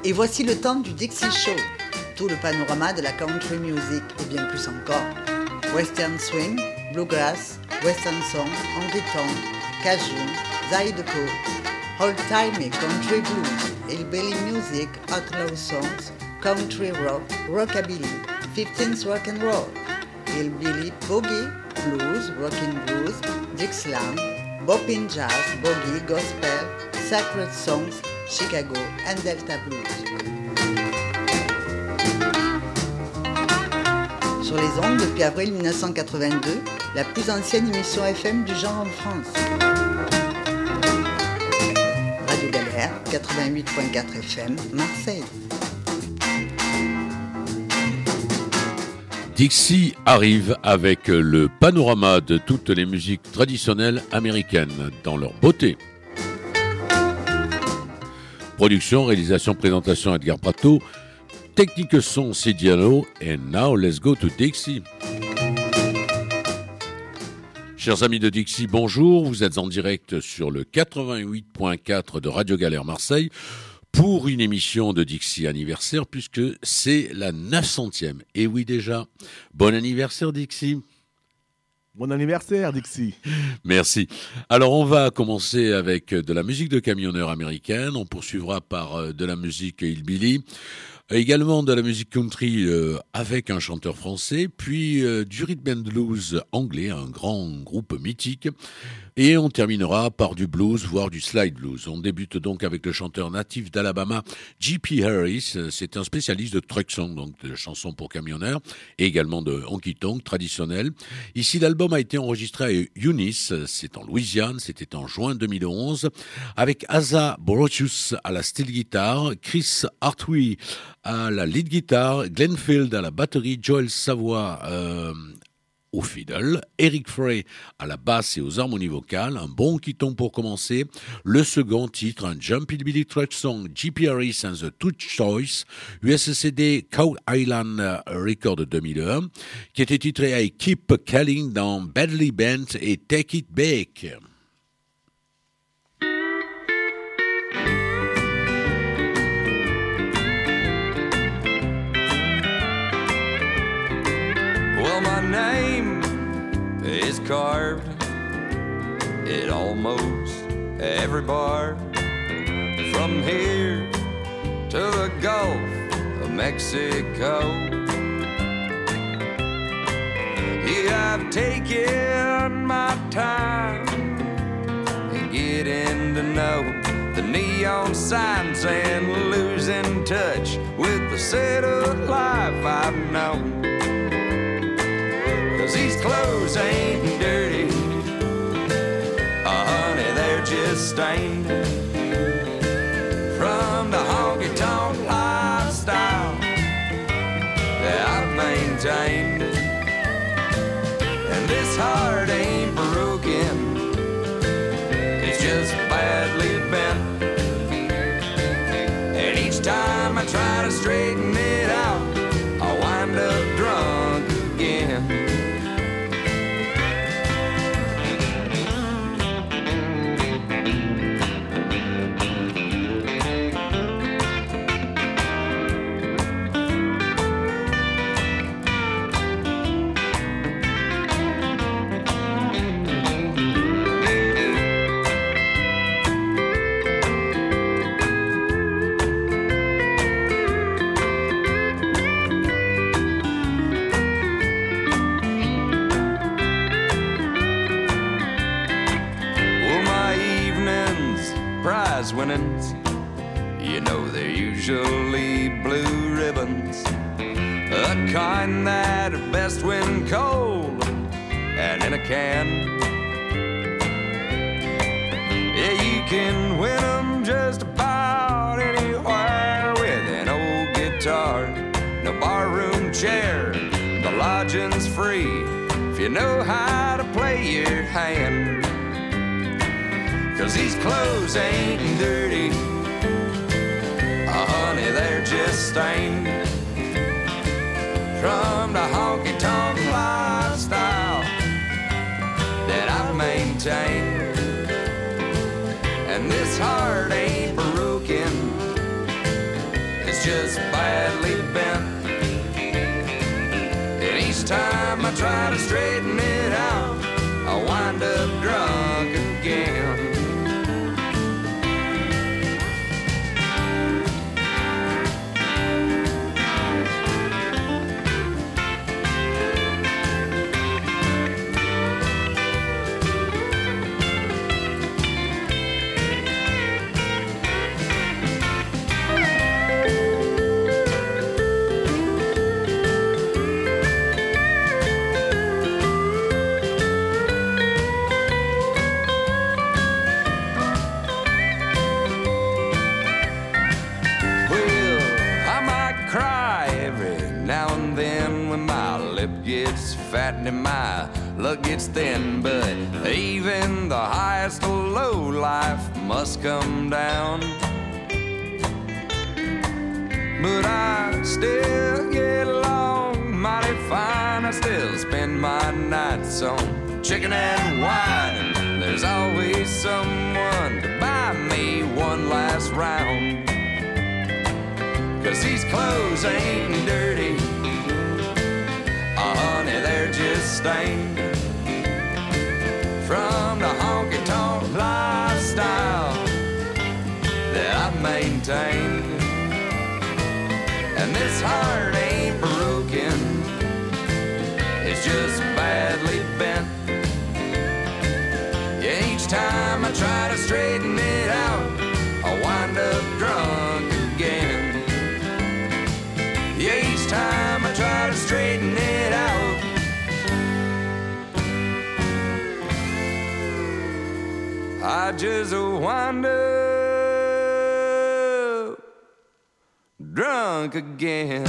Et voici le temps du Dixie Show, tout le panorama de la country music et bien plus encore. Western swing, bluegrass, western song, honky-tonk, cajun, zydeco, old-time et country blues, hillbilly music, outlaw songs, country rock, rockabilly, 15th rock and roll, hillbilly, boogie, blues, rockin' blues, Dixieland, boppin' jazz, boogie, gospel, sacred songs, Chicago and Delta blues. Sur les ondes depuis avril 1982, la plus ancienne émission FM du genre en France. Radio Galère, 88.4 FM, Marseille. Dixie arrive avec le panorama de toutes les musiques traditionnelles américaines dans leur beauté. Production, réalisation, présentation Edgar Prato. Technique son Cidiano. And now let's go to Dixie. Chers amis de Dixie, bonjour. Vous êtes en direct sur le 88.4 de Radio Galère Marseille pour une émission de Dixie anniversaire puisque c'est la 900e. Et oui déjà, bon anniversaire Dixie. Bon anniversaire Dixie. Merci. Alors on va commencer avec de la musique de camionneurs américaine, on poursuivra par de la musique hillbilly, également de la musique country avec un chanteur français, puis du rhythm and blues anglais, un grand groupe mythique, et on terminera par du blues, voire du slide blues. On débute donc avec le chanteur natif d'Alabama, J.P. Harris. C'est un spécialiste de truck song, donc de chansons pour camionneurs, et également de honky-tonk traditionnel. Ici, l'album a été enregistré à Eunice, c'est en Louisiane, c'était en juin 2011, avec Asa Borocius à la steel guitar, Chris Hartwig à la lead guitar, Glenn Field à la batterie, Joel Savoy au fiddle, Eric Frey à la basse et aux harmonies vocales, un bon honky-tonk pour commencer, le second titre, un jump hillbilly truck song, J.P. Harris and the Two Choice, USCD Cow Island Record 2001, qui était titré I Keep Calling dans Badly Bent et Take It Back. Well, my name is carved at almost every bar, from here to the Gulf of Mexico. Yeah, I've taken my time in getting to know the neon signs and losing touch with the settled life I've known. 'Cause these clothes ain't dirty, honey, they're just stained from the honky-tonk lifestyle that I've maintained. And this heart ain't broken, it's just badly bent. And each time I try to straighten it out, I wind up drunk again. Winnings, you know they're usually blue ribbons, a kind that are best when cold and in a can. Yeah, you can win them just about anywhere with an old guitar, no barroom chair, the lodging's free if you know how to play your hand. 'Cause these clothes ain't dirty, honey, they're just stained from the honky-tonk lifestyle that I've maintained. And this heart ain't broken, time I try to straighten it out, I wind up drunk again. Fat and my luck gets thin, but even the highest of low life must come down. But I still get along mighty fine. I still spend my nights on chicken and wine, and there's always someone to buy me one last round. 'Cause these clothes ain't dirty, honey, they're just stained from the honky-tonk lifestyle that I've maintained. And this heart ain't broken, it's just badly bent. Yeah, each time I try to straighten it out, I wind up drunk again. Yeah, each time I try to straighten it out, I just wind up drunk again.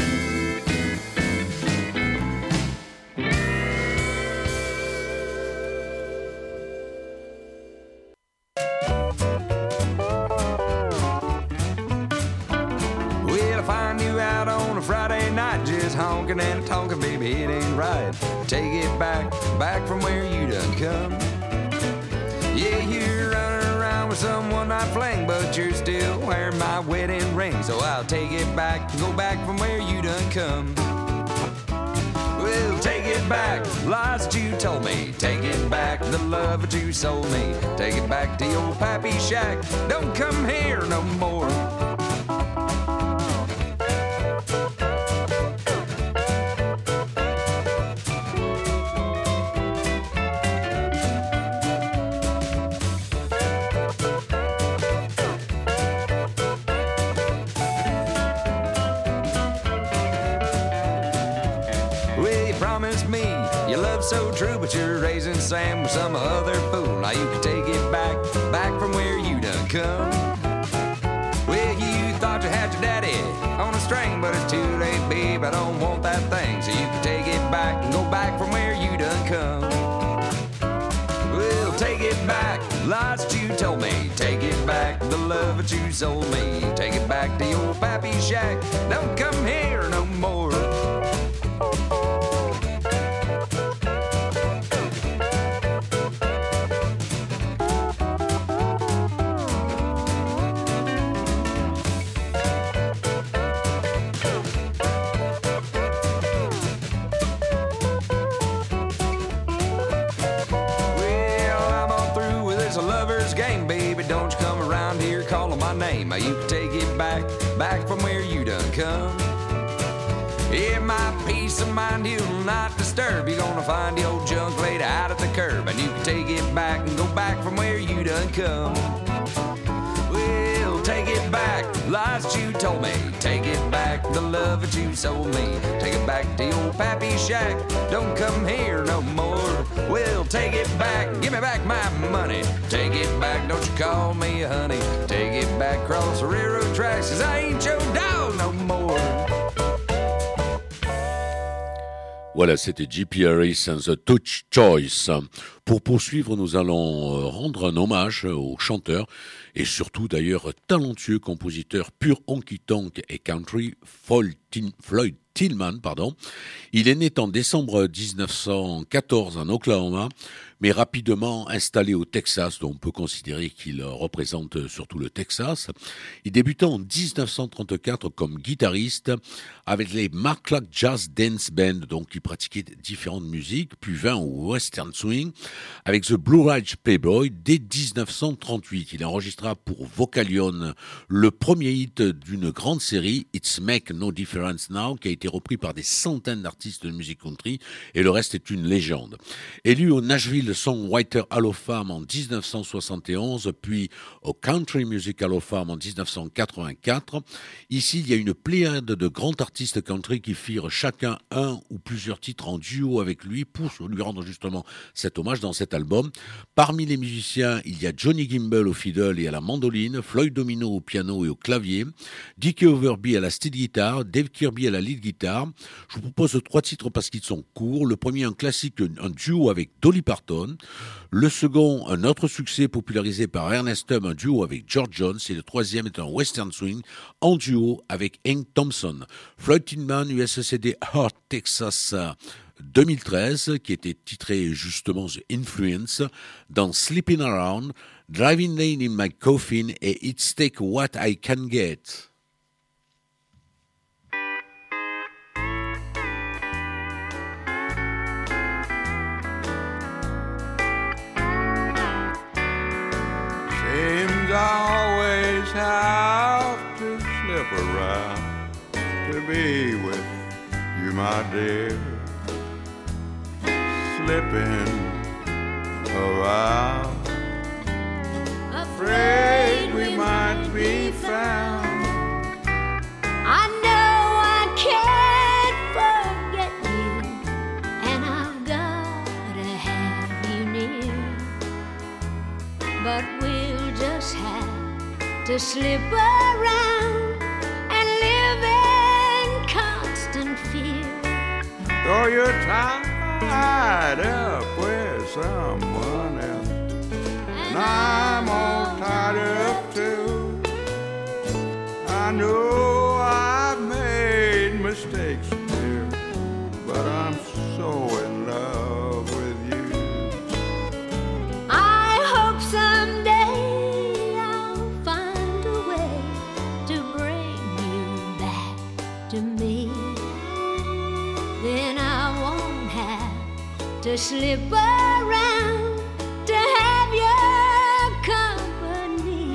Well, I find you out on a Friday night, just honking and talking, baby, it ain't right. Take it back from where you done come. Yeah, you're running around with someone I fling, but you're still wearing my wedding ring. So I'll take it back, go back from where you done come. Well, take it back, lies that you told me. Take it back, the love that you sold me. Take it back to your pappy shack. Don't come here no more. So true, but you're raising Sam with some other fool. Now you can take it back from where you done come. Well, you thought you had your daddy on a string, but it's too late, babe, I don't want that thing. So you can take it back and go back from where you done come. Well, take it back, lies that you told me. Take it back, the love that you sold me. Take it back to your pappy shack. Don't come here no more. You can take it back from where you done come. Yeah, my peace of mind you'll not disturb. You're gonna find the old junk laid out at the curb, and you can take it back and go back from where you done come. Well, take it back, lies that you told me. Take it back, the love that you sold me. Take it back to your pappy shack. Don't come here no more. Well, take it back, give me back my money. Take it back, don't you call me honey. Take it back across the railroad tracks, 'cause I ain't your dog no more. Voilà, c'était J.P. Harris and the Touch Choice. Pour poursuivre, nous allons rendre un hommage au chanteur et surtout d'ailleurs talentueux compositeur pur honky-tonk et country Floyd Tillman, pardon. Il est né en décembre 1914 en Oklahoma, mais rapidement installé au Texas, dont on peut considérer qu'il représente surtout le Texas. Il débuta en 1934 comme guitariste avec les Mark Clark Jazz Dance Band, donc il pratiquait différentes musiques, puis vint au Western Swing avec The Blue Ridge Playboy dès 1938. Il enregistra pour Vocalion le premier hit d'une grande série, It's Make No Difference Now, qui a été repris par des centaines d'artistes de musique country, et le reste est une légende. Élu au Nashville Songwriter Hall of Fame en 1971, puis au Country Music Hall of Fame en 1984. Ici, il y a une pléiade de grands artistes country qui firent chacun un ou plusieurs titres en duo avec lui pour lui rendre justement cet hommage dans cet album. Parmi les musiciens, il y a Johnny Gimbel au fiddle et à la mandoline, Floyd Domino au piano et au clavier, Dickie Overby à la steel guitar, Dave Kirby à la lead guitar. Je vous propose 3 titres parce qu'ils sont courts. Le premier, un classique, un duo avec Dolly Parton. Le second, un autre succès popularisé par Ernest Tubb, un duo avec George Jones. Et le troisième est un western swing en duo avec Hank Thompson. Floyd Tillman, USCD Heart, Texas 2013, qui était titré justement The Influence, dans Sleeping Around, Driving Lane in My Coffin et It's Take What I Can Get. I always have to slip around to be with you, my dear. Slipping around, afraid we might be found. I know I can't forget you, and I've gotta have you near, but we'll just have to slip around and live in constant fear. Though you're tied up with someone else, and I'm all tied up too. I know I've made mistakes, dear, but I'm so in love with you. I hope someday I'll find a way to bring you back to me. Then I won't have to slip around to have your company.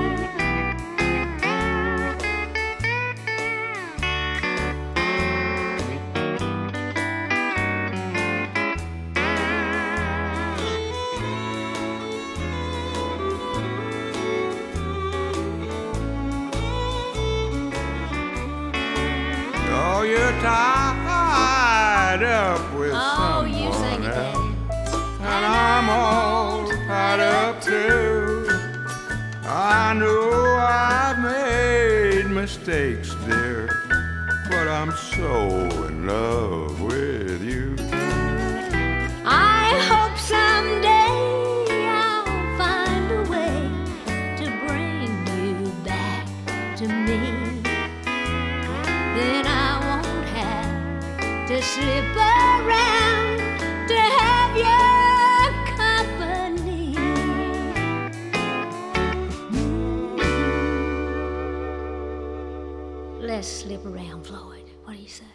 Oh, you're tied up with Oh, you sing someone it, else, Daddy. and I'm all tied up too. I know I've made mistakes, dear, but I'm so in love with you. I hope someday I'll find a way to bring you back to me. Then I won't have to slip around to have your company. Let's slip around, Floyd. What do you say?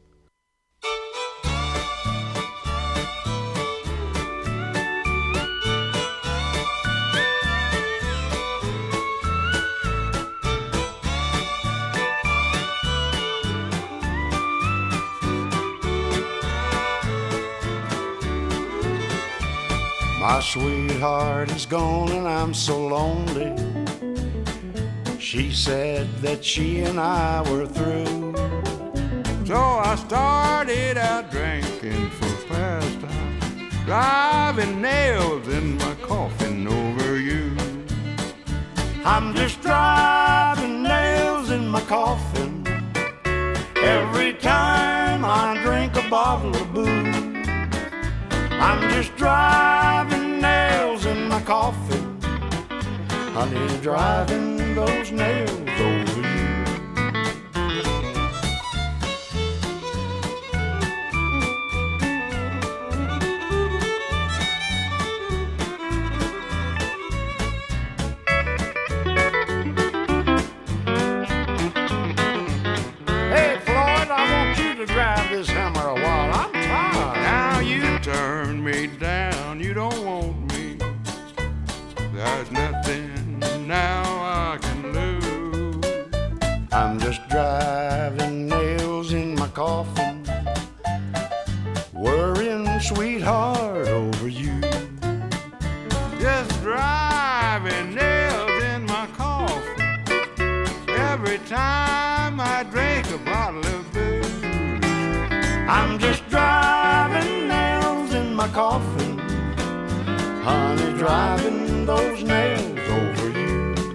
My sweetheart is gone and I'm so lonely. She said that she and I were through. So I started out drinking for pastime, driving nails in my coffin over you. I'm just driving nails in my coffin every time I drink a bottle of booze. I'm just driving nails in my coffin, honey, driving those nails over you. sweetheart, over you. Just driving nails in my coffin every time I drink a bottle of booze. I'm just driving nails in my coffin, honey, driving those nails over you.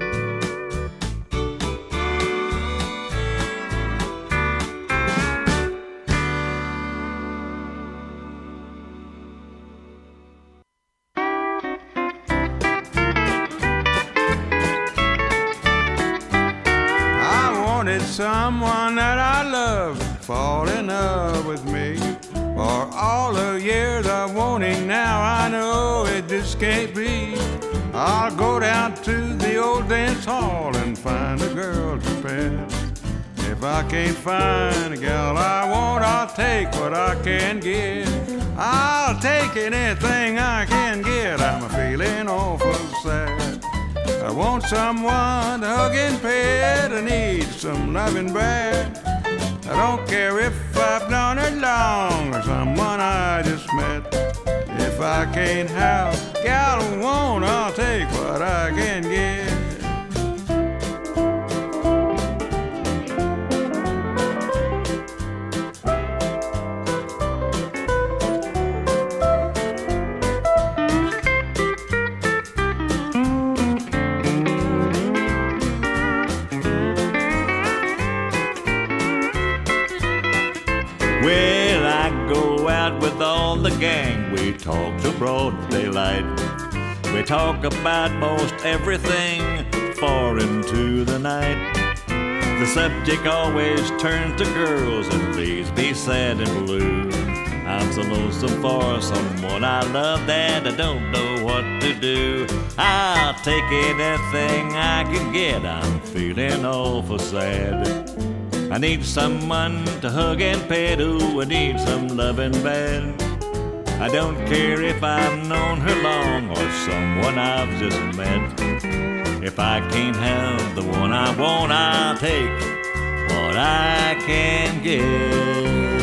Someone that I love fall in love with me. For all the years of wanting, now I know it just can't be. I'll go down to the old dance hall and find a girl to pet. If I can't find a gal I want, I'll take what I can get. I'll take anything I can get. I'm feeling awful sad. I want someone to hug and pet. I need some loving bad. I don't care if I've known her long or someone I just met. If I can't have a gal I want, I'll take what I can get. With all the gang, we talk to broad daylight. We talk about most everything foreign to the night. The subject always turns to girls and leaves me sad and blue. I'm so lonesome for someone I love that I don't know what to do. I'll take anything I can get. I'm feeling awful sad. I need someone to hug and pet. Ooh, I need some loving bad. I don't care if I've known her long or someone I've just met. If I can't have the one I want, I'll take what I can get.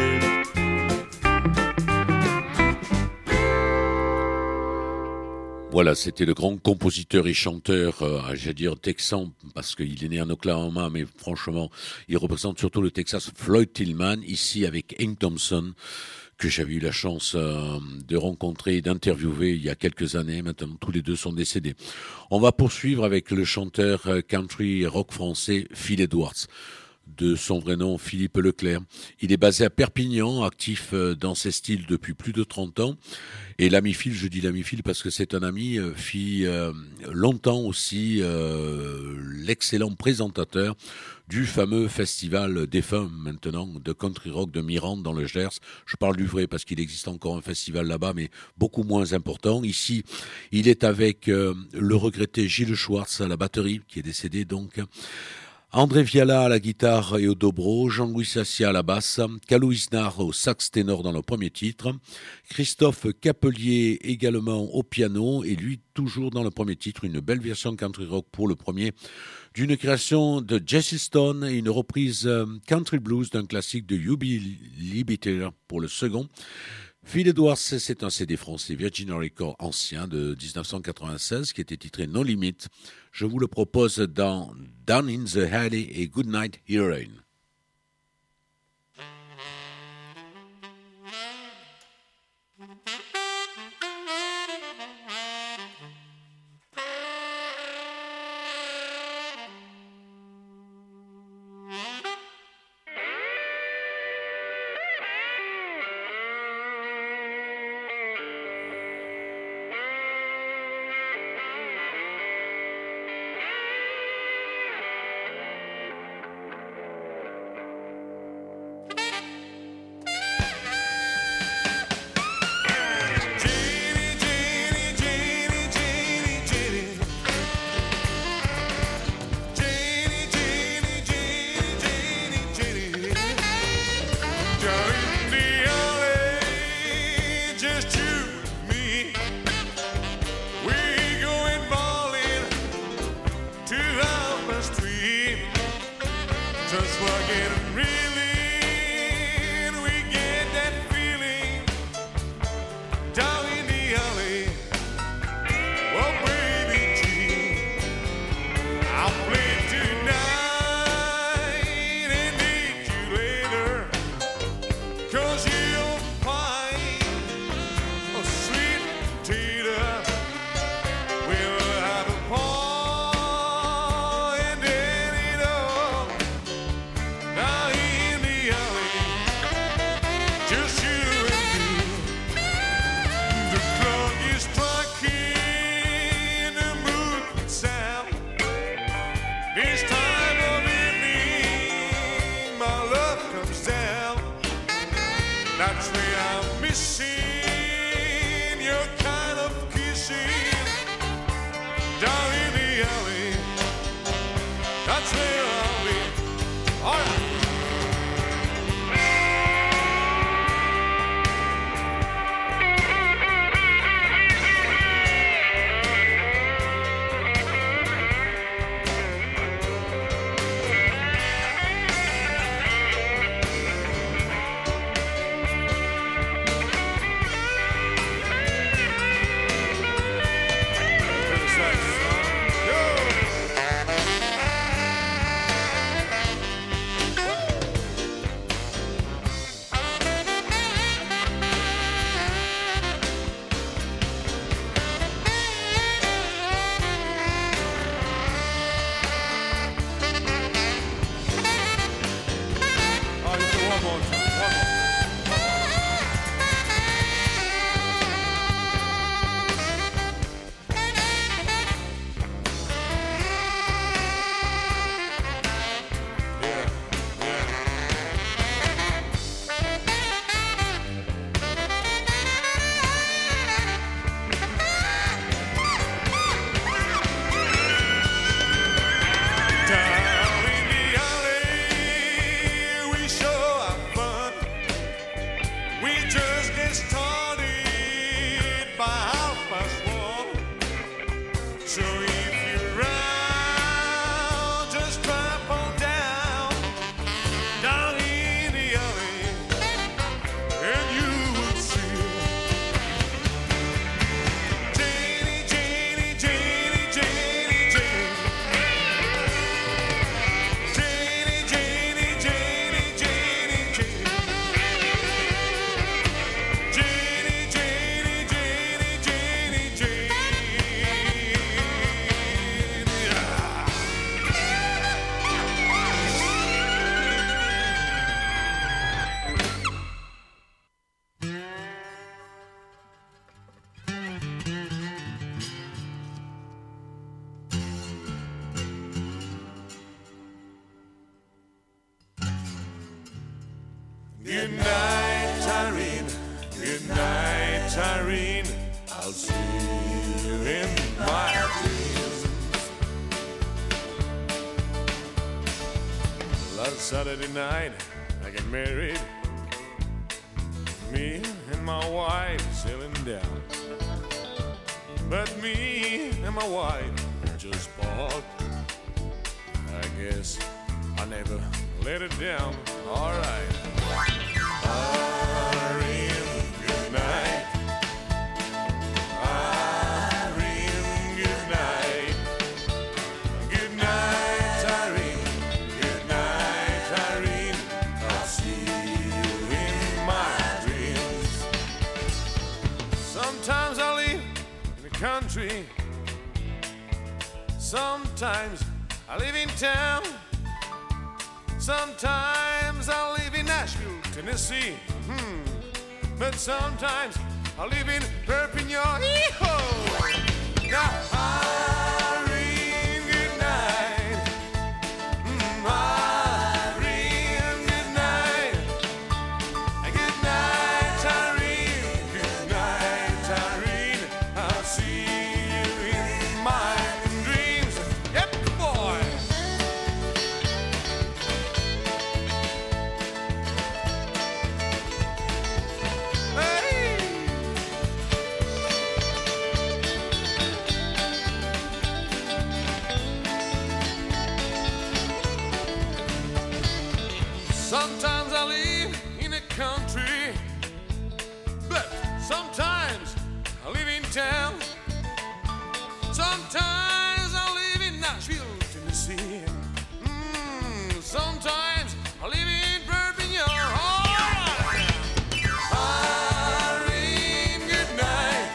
Voilà, c'était le grand compositeur et chanteur, j'allais dire texan, parce qu'il est né en Oklahoma, mais franchement, il représente surtout le Texas, Floyd Tillman, ici avec Hank Thompson, que j'avais eu la chance de rencontrer et d'interviewer il y a quelques années. Maintenant, tous les deux sont décédés. On va poursuivre avec le chanteur country rock français Phil Edwards. De son vrai nom, Philippe Leclerc. Il est basé à Perpignan, actif dans ses styles depuis plus de 30 ans. Et l'ami Phil, je dis l'ami Phil parce que c'est un ami, fit longtemps aussi l'excellent présentateur du fameux festival défunt maintenant de country rock de Mirande dans le Gers. Je parle du vrai parce qu'il existe encore un festival là-bas, mais beaucoup moins important. Ici, il est avec le regretté Gilles Schwartz à la batterie, qui est décédé donc. André Viala à la guitare et au dobro, Jean-Louis Sassia à la basse, Calou Isnar au sax ténor dans le premier titre, Christophe Capelier également au piano et lui toujours dans le premier titre, une belle version country rock pour le premier, d'une création de Jesse Stone et une reprise country blues d'un classique de Hubie Libiter pour le second. Phil Edwards, c'est un CD français Virgin Records ancien de 1996 qui était titré No Limit. Je vous le propose dans Down in the Alley et Good Night Heroine. Good night, Irene. Good night, Irene. I'll see you in my dreams. Last Saturday night, I got married. Me and my wife sailing down. But me and my wife just fought. I guess I never let it down. All right. Irene, good night. Irene, good night. Good night, Irene. Good night, Irene. I'll see you in my dreams. Sometimes I live in the country. Sometimes I live in town. Sometimes I live in Nashville, Tennessee. But sometimes I live in Perpignan. Yee-ho! Now, Irene, good night. Irene, good night. Good night, Irene. Good night, Irene. I'll see you in my dreams. Yep, boy. Sometimes I live in a country, but sometimes I live in town. Sometimes I live in Nashville, Tennessee. Sometimes I live in Perpignan. All right. Irene, good night.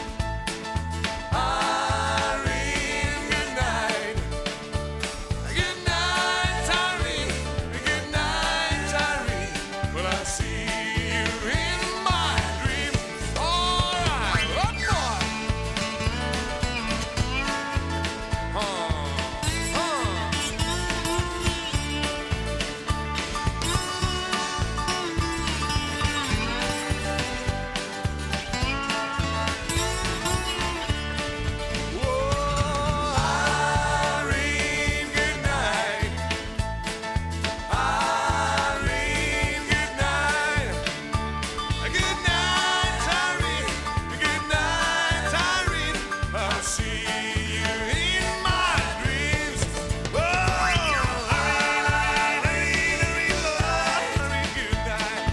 Irene, good night. Good night, Irene. Good night, Irene. Well, I see you in my dreams. All right, up boy. Irene, good night. Irene, good night. Good night, Irene. Good night, Irene. I'll see you in my dreams. Oh, Irene, good night.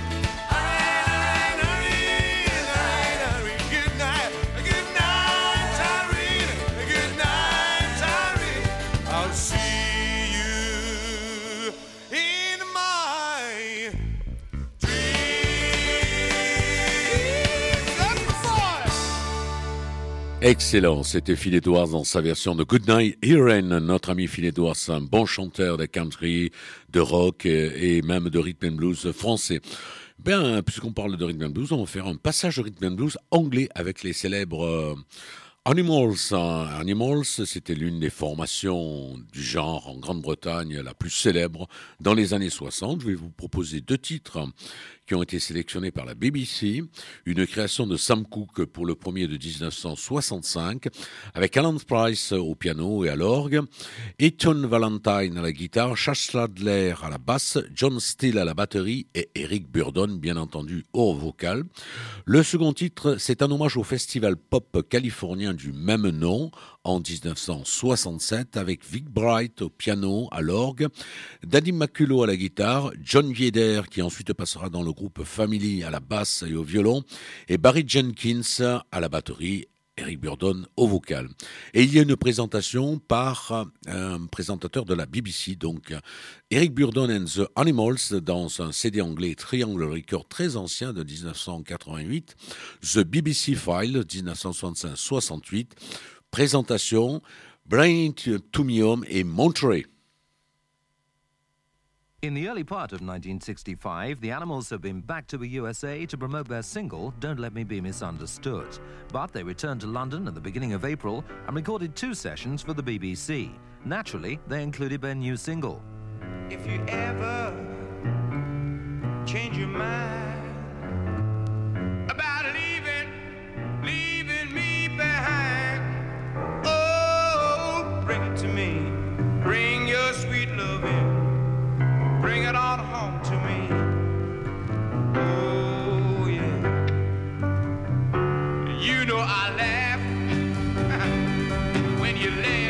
Irene, good night. Good night, Irene. Good night, Irene. I'll see you in my Excellent, c'était Phil Edwards dans sa version de Goodnight Irene. Notre ami Phil Edwards, un bon chanteur de country, de rock et même de rhythm and blues français. Ben, puisqu'on parle de rhythm and blues, on va faire un passage de rhythm and blues anglais avec les célèbres Animals. Animals, c'était l'une des formations du genre en Grande-Bretagne la plus célèbre dans les années 60. Je vais vous proposer deux titres qui ont été sélectionnés par la BBC. Une création de Sam Cooke pour le premier de 1965, avec Alan Price au piano et à l'orgue, Eton Valentine à la guitare, Chas Stadler à la basse, John Steele à la batterie et Eric Burdon, bien entendu, au vocal. Le second titre, c'est un hommage au festival pop californien du même nom, en 1967, avec Vic Bright au piano, à l'orgue, Danny McCullough à la guitare, John Vieder, qui ensuite passera dans le groupe Family à la basse et au violon, et Barry Jenkins à la batterie, Eric Burdon au vocal. Et il y a une présentation par un présentateur de la BBC, donc Eric Burdon and the Animals, dans un CD anglais Triangle Record très ancien de 1988, The BBC File 1965-68, présentation, Brian Tumium et Monterey. In the early part of 1965, the Animals have been back to the USA to promote their single, Don't Let Me Be Misunderstood. But they returned to London at the beginning of April and recorded 2 sessions for the BBC. Naturally, they included their new single. If you ever change your mind about leaving me behind. Oh, bring it to me. Bring your sweet love in. Bring it on home to me. Oh, yeah. You know I laugh when you laugh.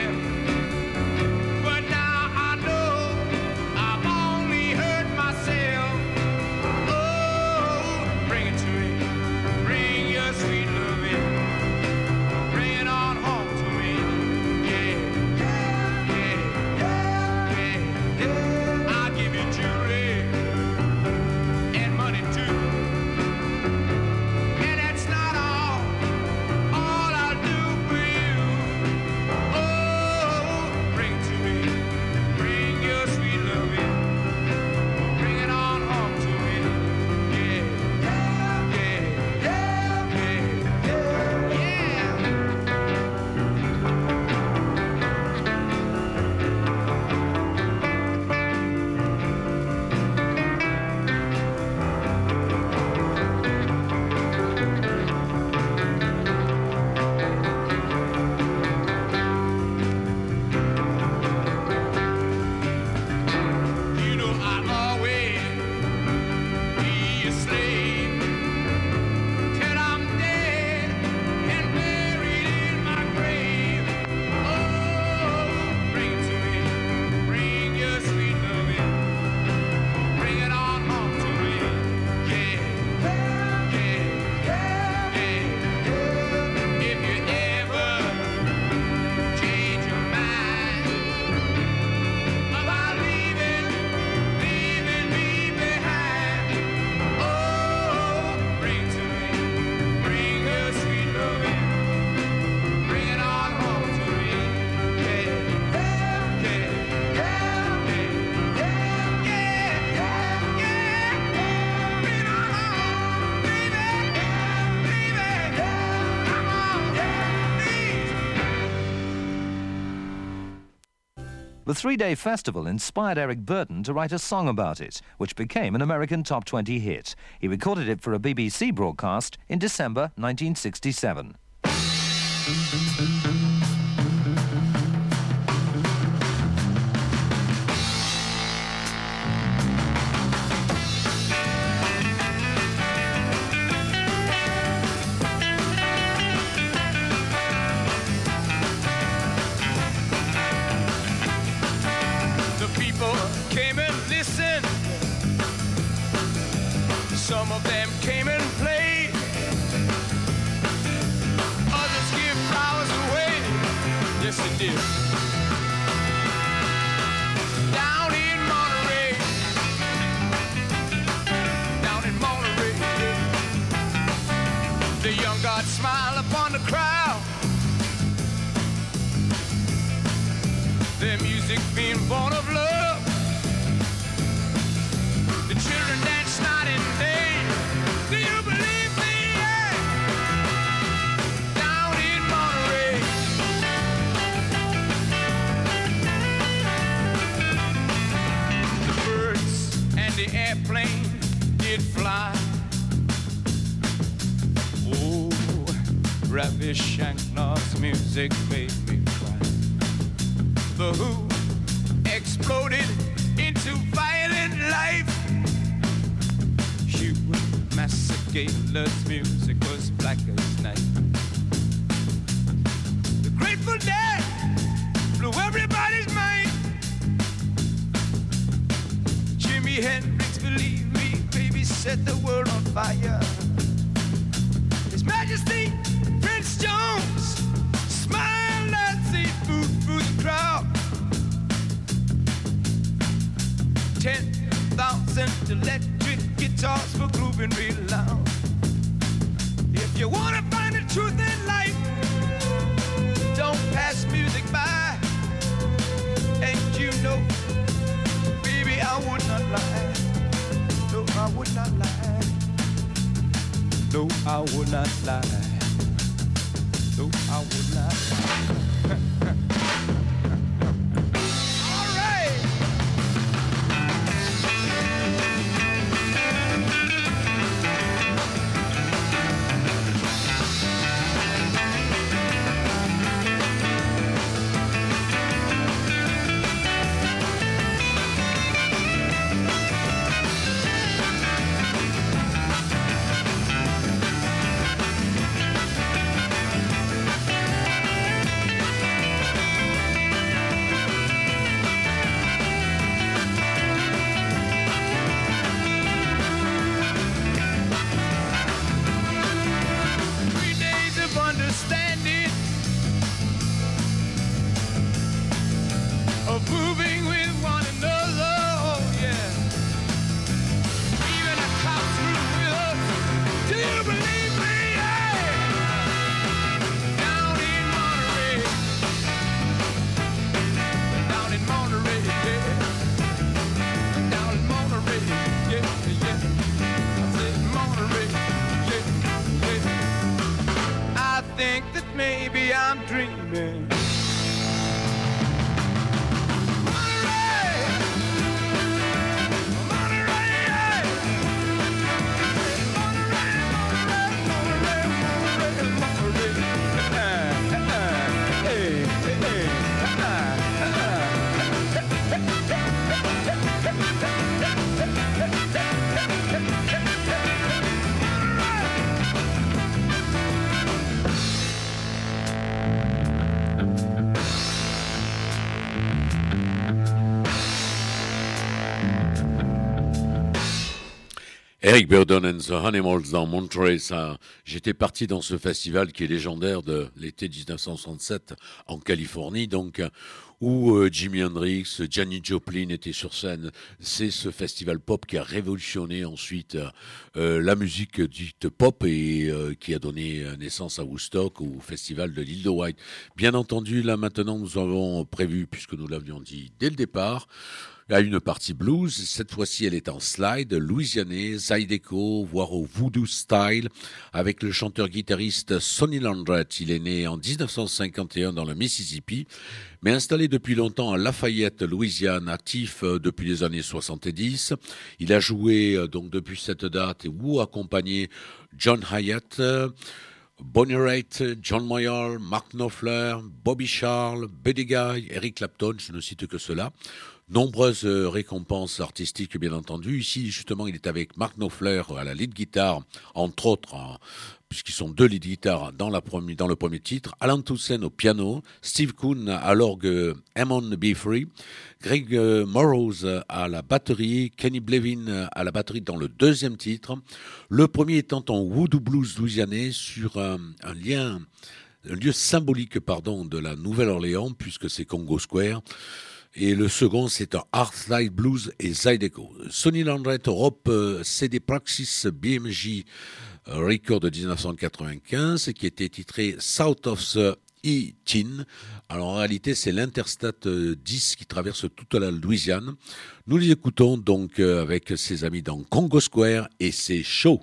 The three-day festival inspired Eric Burden to write a song about it, which became an American Top 20 hit. He recorded it for a BBC broadcast in December 1967. Some of them came and played. Others give flowers away. Yes, they did. Down in Monterey. Down in Monterey. The young God smiled upon the crowd. Their music being born of love. The children dance night and day. Do you believe me? Yeah. Down in Monterey. The birds and the airplane did fly. Oh, Ravi Shankar's music made me cry. The Who exploded into violent life. Hugh Masekela's music was black as night. The Grateful Dead blew everybody's mind. Jimi Hendrix, believe me, baby, set the world on fire. His Majesty Prince Jones smiled and said food through the crowd. 10,000 electric guitars for grooving real loud. If you wanna find the truth in life, don't pass music by. And you know, baby, I would not lie. No, I would not lie. No, I would not lie. No, I would not lie. All right. think that maybe I'm dreaming. Eric Burdon and the Animals dans Monterey, ça, j'étais parti dans ce festival qui est légendaire de l'été 1967 en Californie, donc où Jimi Hendrix, Janis Joplin étaient sur scène. C'est ce festival pop qui a révolutionné ensuite la musique dite pop et qui a donné naissance à Woodstock, au festival de l'île de White. Bien entendu, là maintenant, nous avons prévu, puisque nous l'avions dit dès le départ, à une partie blues. Cette fois-ci, elle est en slide, louisianais, zydeco, voire au voodoo style, avec le chanteur-guitariste Sonny Landreth. Il est né en 1951 dans le Mississippi, mais installé depuis longtemps à Lafayette, Louisiane, actif depuis les années 70. Il a joué donc depuis cette date ou accompagné John Hyatt, Bonnie Raitt, John Mayall, Mark Knopfler, Bobby Charles, Buddy Guy, Eric Clapton, je ne cite que cela. Nombreuses récompenses artistiques, bien entendu. Ici, justement, il est avec Mark Knopfler à la lead guitar, entre autres, puisqu'ils sont deux lead guitars dans le premier titre. Alan Toussaint au piano, Steve Coon à l'orgue Hammond Be Free, Greg Morrows à la batterie, Kenny Blevin à la batterie dans le deuxième titre. Le premier étant en voodoo blues louisianais sur un lieu symbolique, de la Nouvelle-Orléans, puisque c'est Congo Square. Et le second, c'est un Hearthlight Blues et Zydeco. Sonny Landreth, Europe, CD Praxis BMJ Record de 1995, qui était titré South of the E-Tin. Alors en réalité, c'est l'Interstate 10 qui traverse toute la Louisiane. Nous les écoutons donc avec ses amis dans Congo Square et c'est chaud.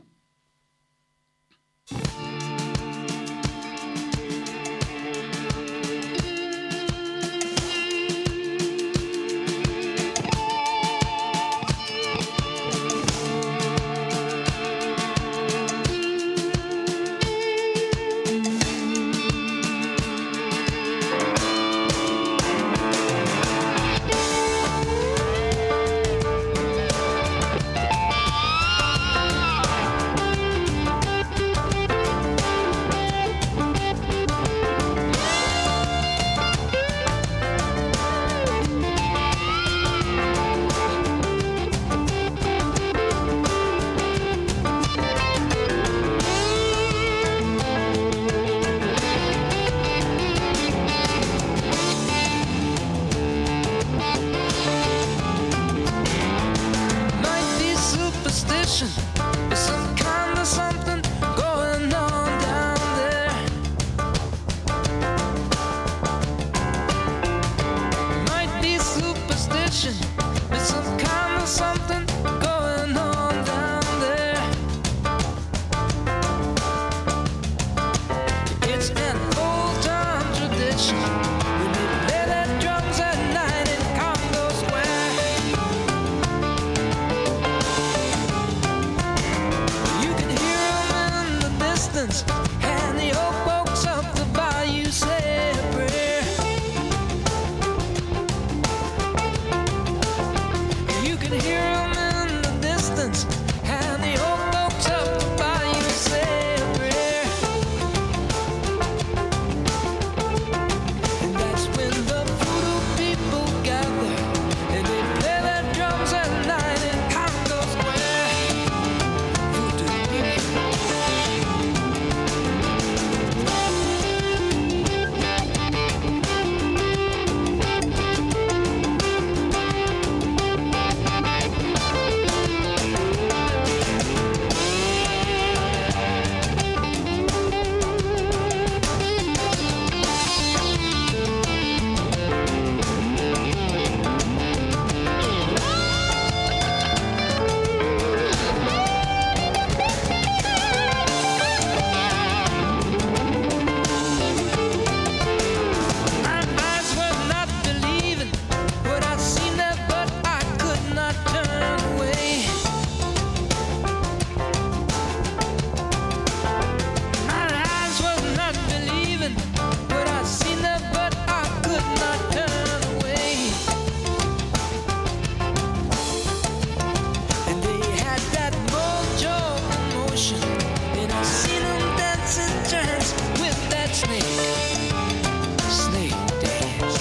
dance with that snake. Snake dance.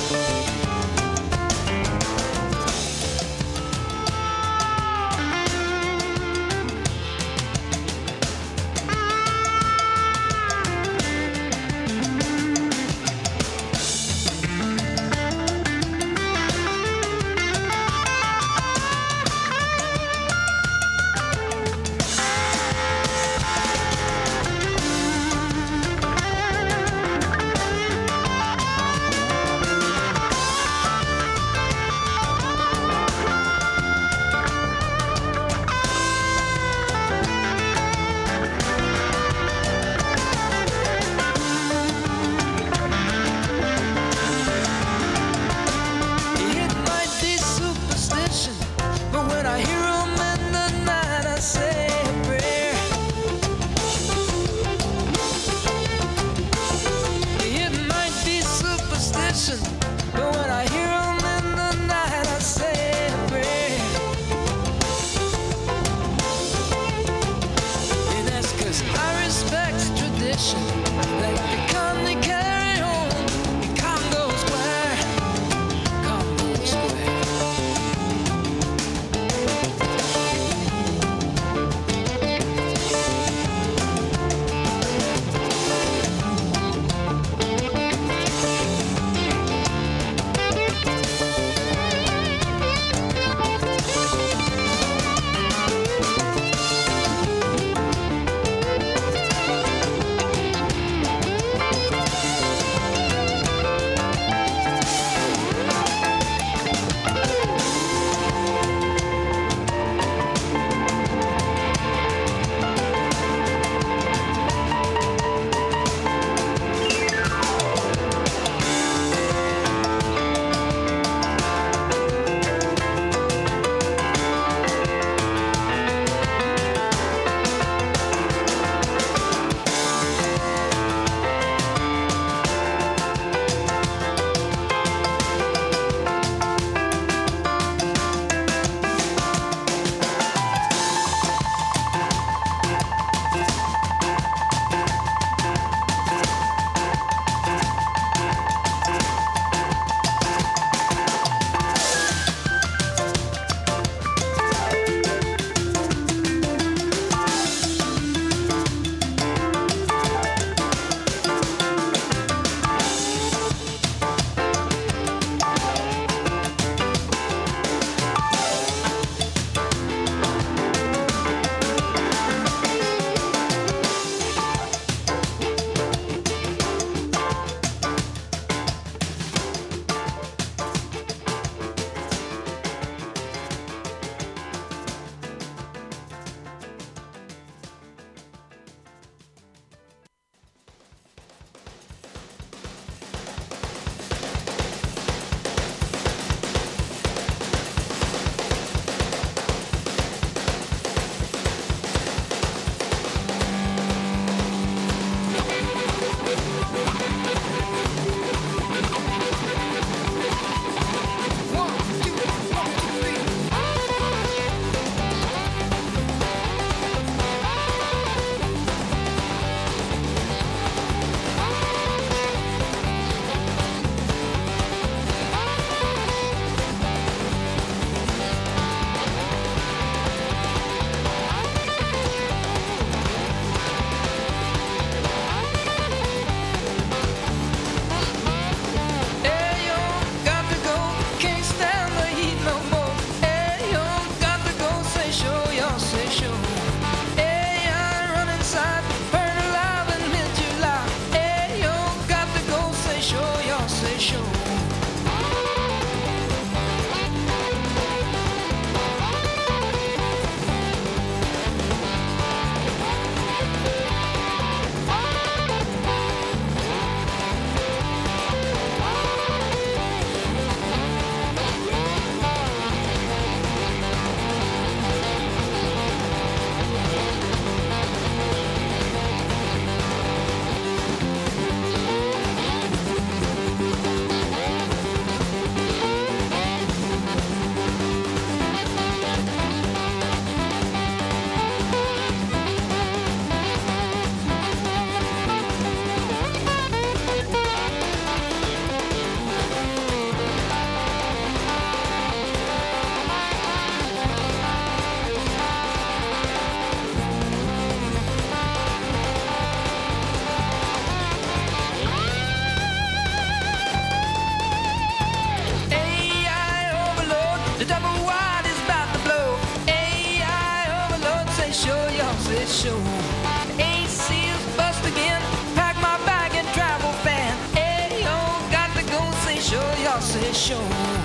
show. AC is bust again. Pack my bag and travel fan. Hey, yo, got to go say show. Y'all say show.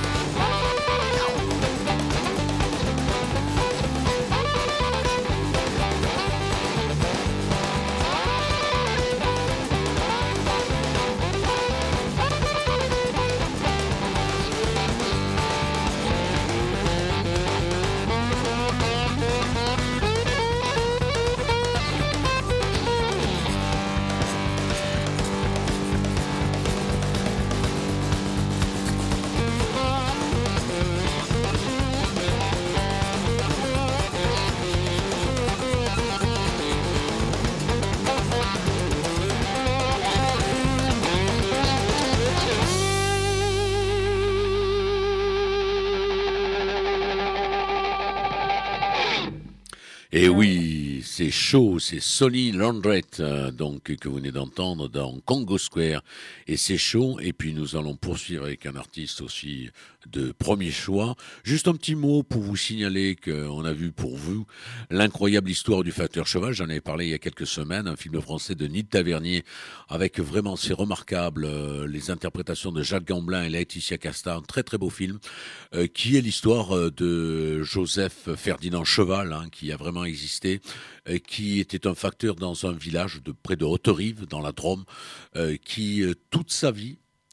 Et oui, c'est chaud, c'est Sonny Landreth, donc que vous venez d'entendre dans Congo Square. Et c'est chaud, et puis nous allons poursuivre avec un artiste aussi de premier choix. Juste un petit mot pour vous signaler qu'on a vu pour vous l'incroyable histoire du facteur cheval. J'en avais parlé il y a quelques semaines, un film français de Nid Tavernier, avec vraiment c'est remarquable, les interprétations de Jacques Gamblin et Laetitia Casta, un très très beau film, qui est l'histoire de Joseph Ferdinand Cheval, qui a vraiment existé, qui était un facteur dans un village de près de Haute-Rive, dans la Drôme, qui toute sa vie,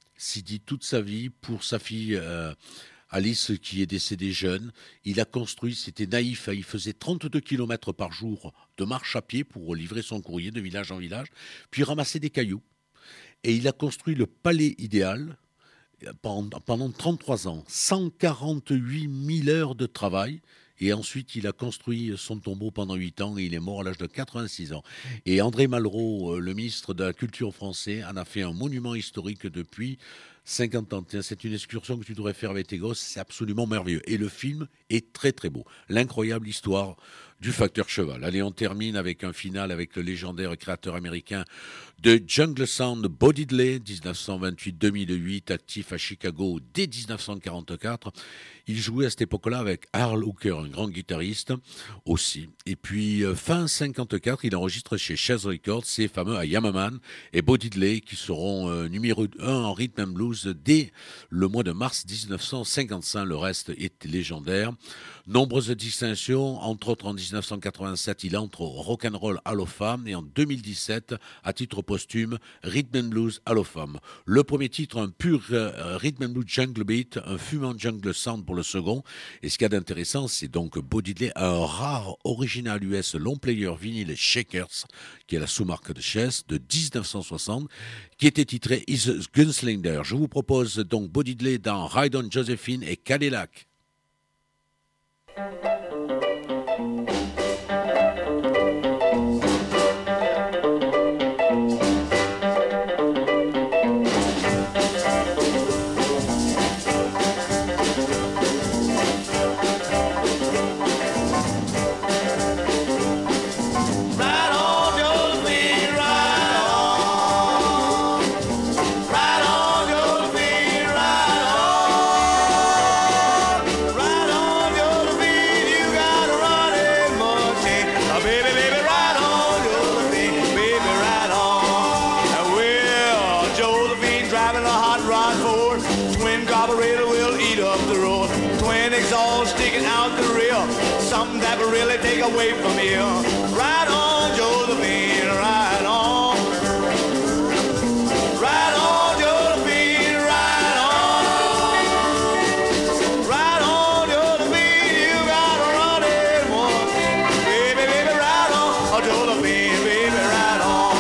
pour sa fille Alice, qui est décédée jeune, il a construit, c'était naïf, il faisait 32 km par jour de marche à pied pour livrer son courrier de village en village, puis ramasser des cailloux. Et il a construit le palais idéal pendant 33 ans, 148 000 heures de travail. Et ensuite, il a construit son tombeau pendant 8 ans et il est mort à l'âge de 86 ans. Et André Malraux, le ministre de la Culture français, en a fait un monument historique depuis 50 ans. C'est une excursion que tu devrais faire avec tes gosses, c'est absolument merveilleux. Et le film est très très beau. L'incroyable histoire du facteur cheval. Allez, on termine avec un final avec le légendaire créateur américain de Jungle Sound, Bo Diddley, 1928-2008, actif à Chicago dès 1944. Il jouait à cette époque-là avec Earl Hooker, un grand guitariste aussi. Et puis, fin 54, il enregistre chez Chess Records ces fameux I Am a Man et Bo Diddley qui seront numéro 1 en rhythm and blues dès le mois de mars 1955. Le reste est légendaire. Nombreuses distinctions, entre autres en 1987, il entre au Rock'n'Roll Hall of Fame et en 2017, à titre posthume, Rhythm and Blues Hall of Fame. Le premier titre, un pur Rhythm and Blues Jungle Beat, un fumant Jungle Sound pour le second. Et ce qu'il y a d'intéressant, c'est donc Bo Diddley, un rare original US long player vinyle Shakers, qui est la sous-marque de Chess, de 1960, qui était titré Is a Gunslinger. Je vous propose donc Bo Diddley dans Ride on Josephine et Cadillac. Really take away from you. Ride on, Josephine, ride on. Ride on, Josephine, ride on. Ride on, Josephine, you got a running one. Baby, baby, ride on, oh, Josephine, baby, ride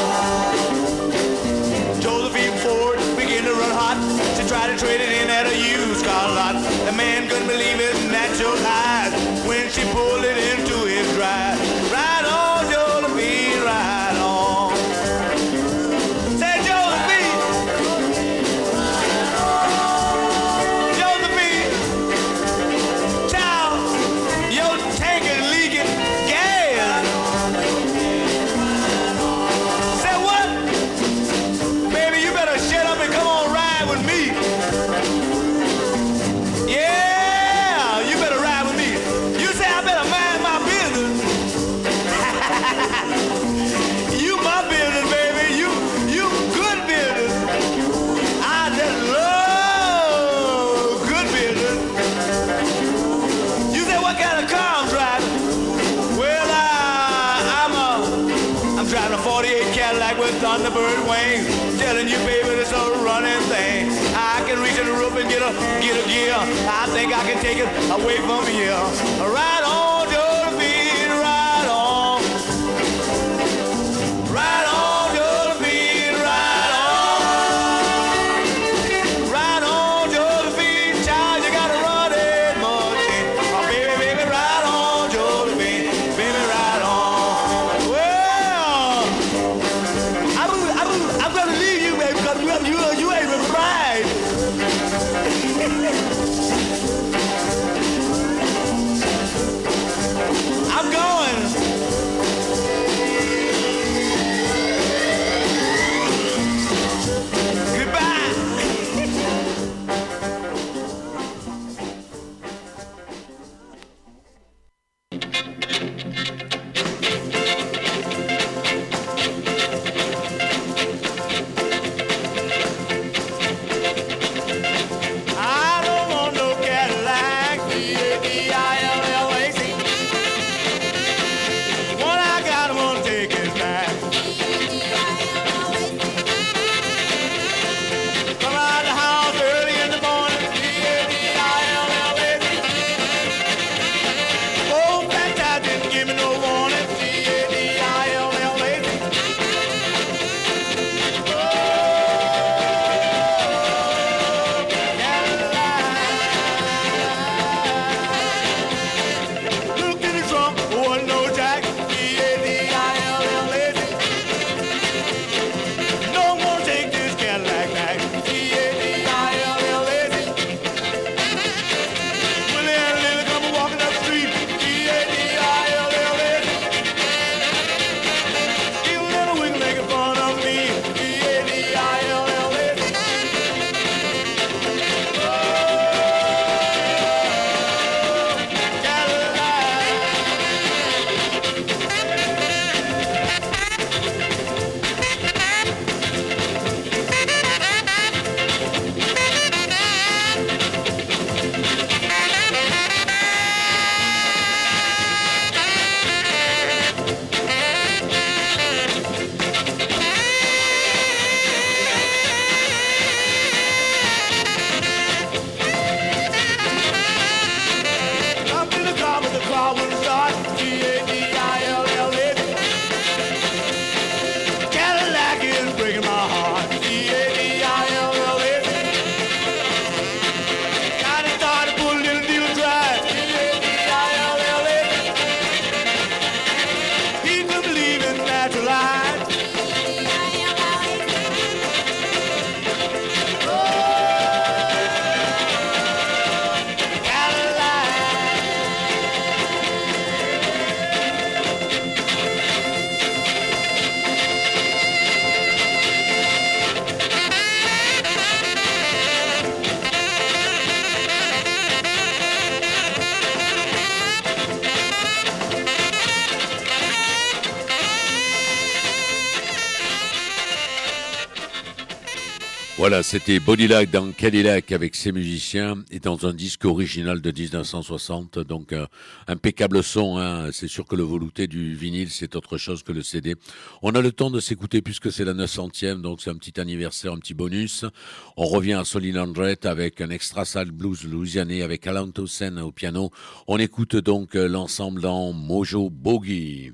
on. Josephine Ford began to run hot. She tried to trade it in at a used car lot. The man couldn't believe his natural eyes when she pulled it into his drive. Ride on, Josephine, ride on. Say, Josephine. Josephine. Child, your tank is leaking gas. Say what? Baby, you better shut up and come on ride with me. Yeah, you better ride with me. You say I better mind my business. on the bird wings, telling you, baby, it's a running thing. I can reach in the roof and get a gear. I think I can take it away from here. Right on, Josephine, right on. Right on, Josephine, right on. Right on, Josephine, child, you gotta run it much. Oh, baby, baby, right on, Josephine, baby, right on. Well, I'm gonna leave you, baby, because you ain't right. I'm going. Goodbye. I don't want no Cadillac, C-A-D-I-L-L-A-C. One I got, I'm gonna take it back. Come out the house early in the morning, C-A-D-I-L-L-A-C. Oh, that child didn't give me no warning, C-A-D-I-L-L-A-C. Look in the trunk, wasn't no jack, C-A-D-I-L-L-A-C. No one gonna take this Cadillac back, C-A-D-I-L-L-A-C. Willie and Lily come walking up the street, C-A-D-I-L-L-A-C. Even little wiggle making fun of me, C-A-D-I-L-L-A-C. Up in the car, but the car wouldn't start. C-A-D-I-L-L-A-C. Cadillac is breaking my heart. C-A-D-I-L-L-A-C. Got it started, put a little deal dry. C-A-D-I-L-L-A-C. He couldn't believe in natural light. Voilà, c'était Bodilag dans Cadillac avec ses musiciens et dans un disque original de 1960, donc impeccable son, hein. C'est sûr que le velouté du vinyle c'est autre chose que le CD. On a le temps de s'écouter puisque c'est la 900e, donc c'est un petit anniversaire, un petit bonus. On revient à Solid Andret avec un extra sale blues louisianais avec Alan Townsend au piano. On écoute donc l'ensemble dans Mojo Boogie.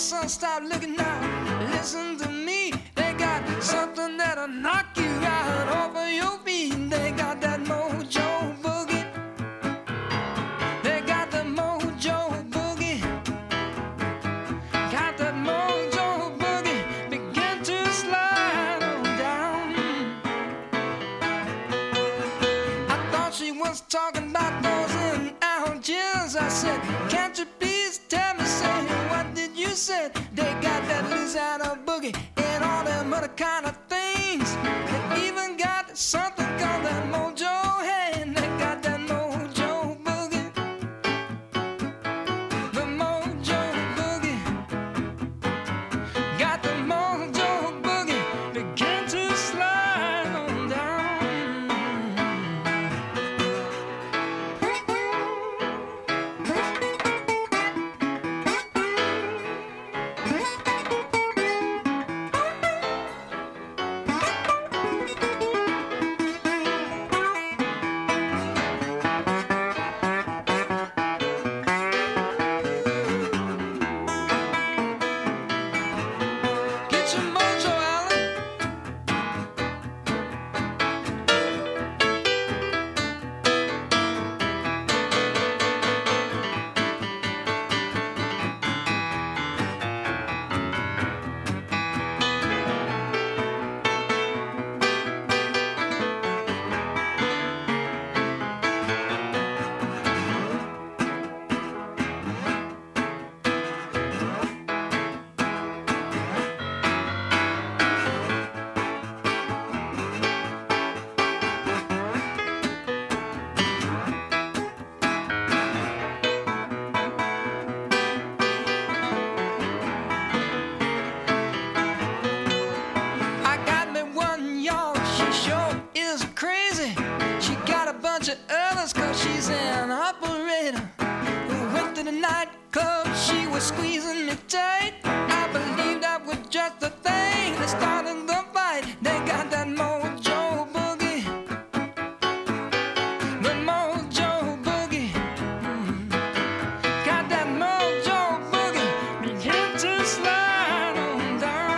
son, stop looking now. Listen to me, they got something that'll knock you right off of your feet. They got that mojo boogie. They got the mojo boogie. Got that mojo boogie. Begin to slide on down. I thought she was talking about those in Algiers. I said, can't you please tell me, say, what did you say? They got that Louisiana boogie and all them other kind of things. They even got something called that mojo. Hey, and they got that mojo boogie. The mojo boogie. Got the mojo boogie. Begin to slide on down. Get your mojo, Alan. I got me one, y'all. She sure is crazy. She got a bunch of others, cause she's an operator. Who went to the nightclub, she was squeezing me tight. I believed that was just the thing that started the fight. They got that mojo boogie. The mojo boogie. Got that mojo boogie. Begin to slide on down.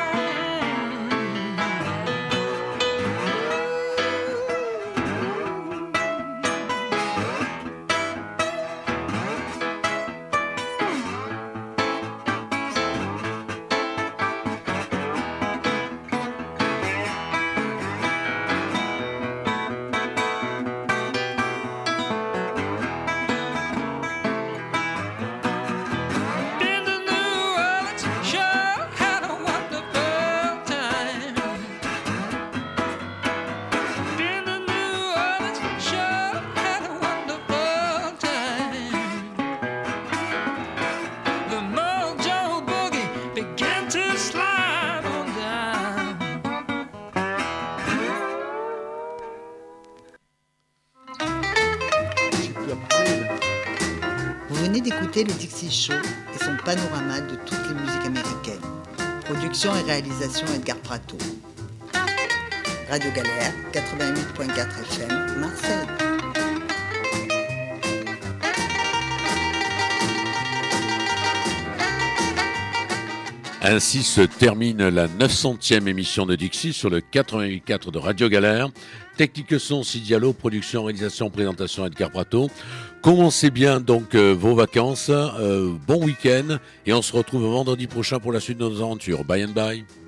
Been to New Orleans, sure had a wonderful time. Been to New Orleans, sure had a wonderful time. The mojo boogie began to slide on down. Vous venez d'écouter le Dixie Show et son panorama de toutes les musiques américaines. Production et réalisation Edgar Prato. Radio Galère, 88.4 FM, Marseille. Ainsi se termine la 900e émission de Dixie sur le 88.4 de Radio Galère. Technique son, Sidialo, production, réalisation, présentation Edgar Prato. Commencez bien donc vos vacances, bon week-end et on se retrouve vendredi prochain pour la suite de nos aventures. Bye and bye.